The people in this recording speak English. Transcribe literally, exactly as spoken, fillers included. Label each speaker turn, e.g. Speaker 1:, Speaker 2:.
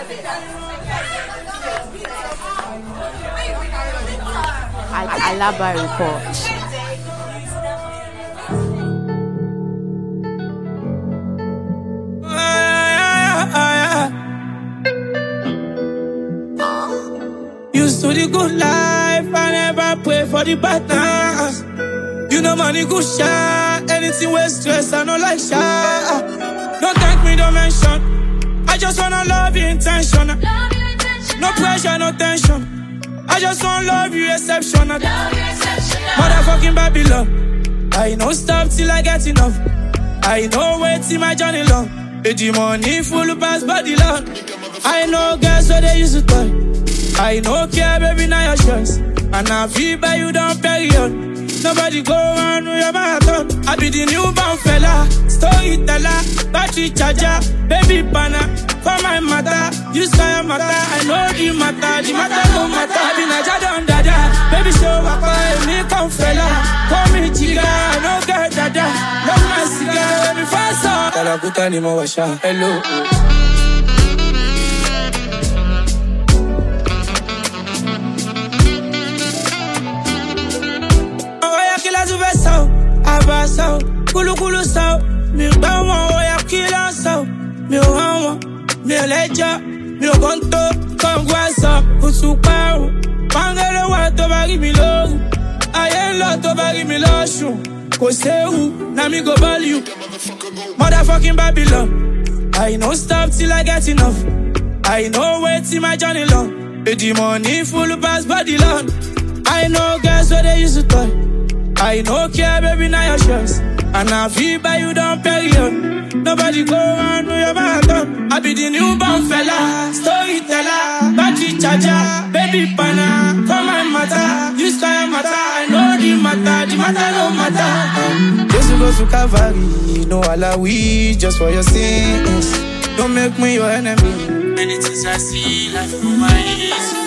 Speaker 1: Alaba Report.
Speaker 2: Used to the good life, I never pray for the bad times. You know money good shot, anything with stress, I know like shot. Don't thank me, don't mention. I just wanna love you intentional. No pressure, no tension. I just wanna love you exceptional. Motherfucking Babylon. I know stop till I get enough. I know wait till my journey long. With the money full pass body long. I know girls where they used to toy. I know care, baby, now your choice. And I feel by you down period. Nobody go on with your marathon. I be the newborn fella, storyteller, battery charger, baby banner. For my mother, you sky matter. I know the matter, the matter no matter. I be Naja don dada, baby show up, me come fella. Call me chica, no girl dada. Love my cigar, baby fast up. Talakuta ni mawasha, hello. Abaso, kulu kulu sao, mi bawa oya kila sao, mi hawa, mi leja, mi ogonto, kongwasa, usupao, pangele wa to bari mi lo, ayela to bari mi lo shu, kosehu, na mi go value, motherfucking Babylon. I know stop till I get enough. I know wait till my journey long. With the money full pass body long. I know girls where they used to toy. I know care, baby, now your choice. And I feel by you down period. Nobody go on with your marathon. I be the newborn fella, storyteller, battery charger, baby banner. For my matter, you sky matter. I know the matter, the matter no matter. Just go to Calvary, no alawi, just for your sins. Don't make me your enemy. Many things I see, life through my eyes.